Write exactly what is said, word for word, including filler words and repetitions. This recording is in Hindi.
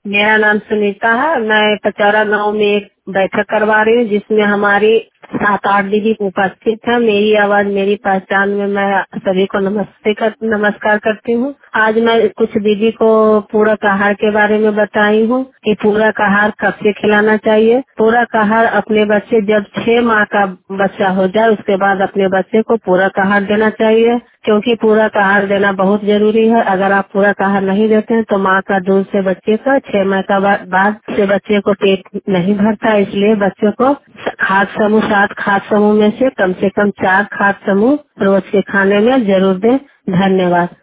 मेरा नाम सुनीता है। मैं पचौरा गांव में एक बैठक करवा रही हूँ जिसमें हमारी सात आठ दीदी उपस्थित है। मेरी आवाज मेरी पहचान में मैं सभी को नमस्ते कर, नमस्कार करती हूँ। आज मैं कुछ दीदी को पूरक आहार के बारे में बताई हूँ कि पूरक आहार कब से खिलाना चाहिए। पूरक आहार अपने बच्चे जब छह माह का बच्चा हो जाए उसके बाद अपने बच्चे को पूरक आहार देना चाहिए, क्योंकि पूरक आहार देना बहुत जरूरी है। अगर आप पूरक आहार नहीं देते हैं तो माँ का दूध से बच्चे का छह माह का बा- बाद से बच्चे को पेट नहीं भरता। इसलिए बच्चों को खाद्य समूह सात खाद्य समूह में से कम से कम चार खाद्य समूह रोज के खाने में जरूर दें। धन्यवाद।